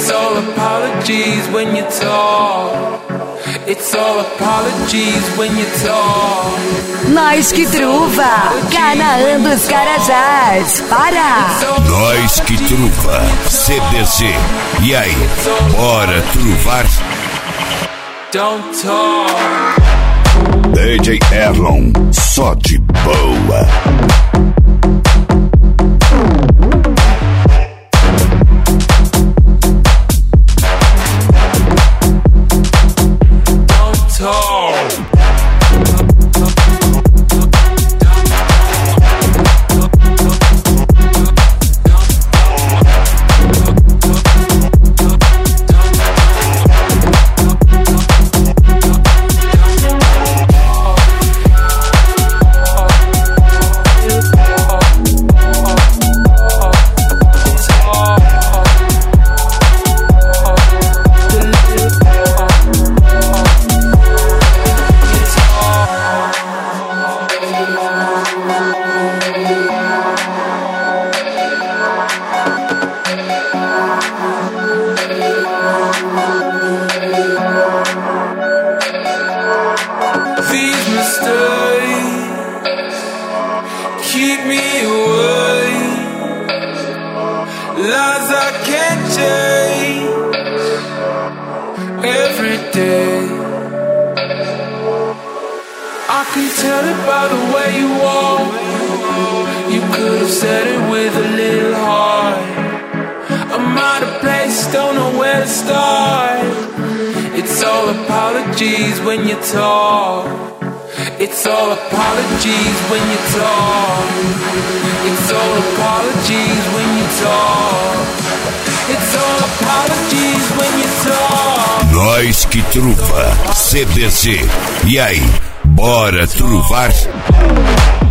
It's all apologies when you talk. It's all apologies when you talk. Nós que truva, Canaã dos Carajás, para! Nós que truva, CDC. E aí, bora truvar? Don't talk. DJ Erlon, só de boa. When you talk, it's all apologies when you talk. It's all apologies when you talk. It's all apologies when you talk. Nós que truva, CDC. E aí, bora truvar?